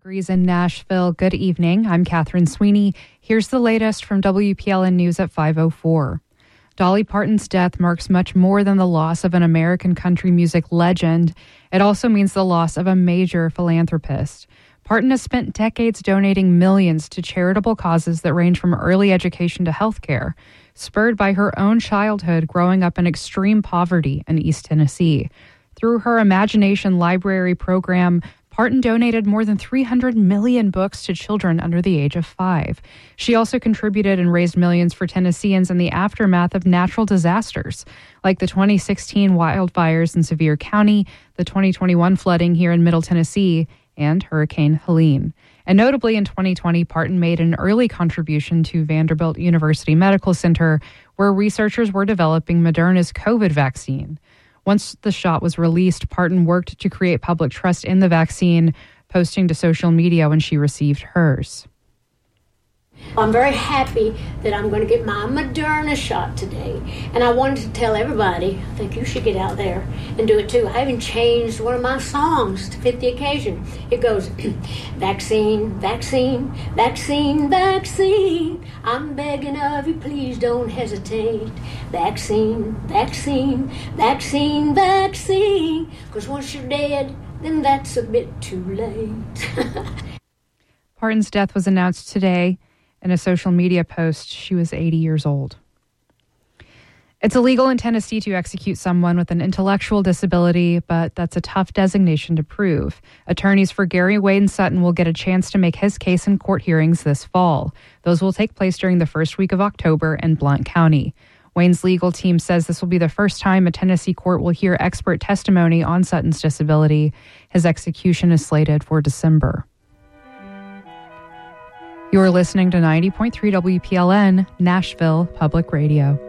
Degrees in Nashville. Good evening. I'm Catherine Sweeney. Here's the latest from WPLN News at 5:04. Dolly Parton's death marks much more than the loss of an American country music legend. It also means the loss of a major philanthropist. Parton has spent decades donating millions to charitable causes that range from early education to healthcare, spurred by her own childhood growing up in extreme poverty in East Tennessee. Through her Imagination Library program, Parton donated more than 300 million books to children under the age of 5. She also contributed and raised millions for Tennesseans in the aftermath of natural disasters, like the 2016 wildfires in Sevier County, the 2021 flooding here in Middle Tennessee, and Hurricane Helene. And notably in 2020, Parton made an early contribution to Vanderbilt University Medical Center, where researchers were developing Moderna's COVID vaccine. Once the shot was released, Parton worked to create public trust in the vaccine, posting to social media when she received hers. I'm very happy that I'm going to get my Moderna shot today. And I wanted to tell everybody, I think you should get out there and do it too. I even changed one of my songs to fit the occasion. It goes, vaccine, vaccine, vaccine, vaccine. I'm begging of you, please don't hesitate. Vaccine, vaccine, vaccine, vaccine. Because once you're dead, then that's a bit too late. Parton's death was announced today. In a social media post, she was 80 years old. It's illegal in Tennessee to execute someone with an intellectual disability, but that's a tough designation to prove. Attorneys for Gary Wayne Sutton will get a chance to make his case in court hearings this fall. Those will take place during the first week of October in Blount County. Wayne's legal team says this will be the first time a Tennessee court will hear expert testimony on Sutton's disability. His execution is slated for December. You're listening to 90.3 WPLN, Nashville Public Radio.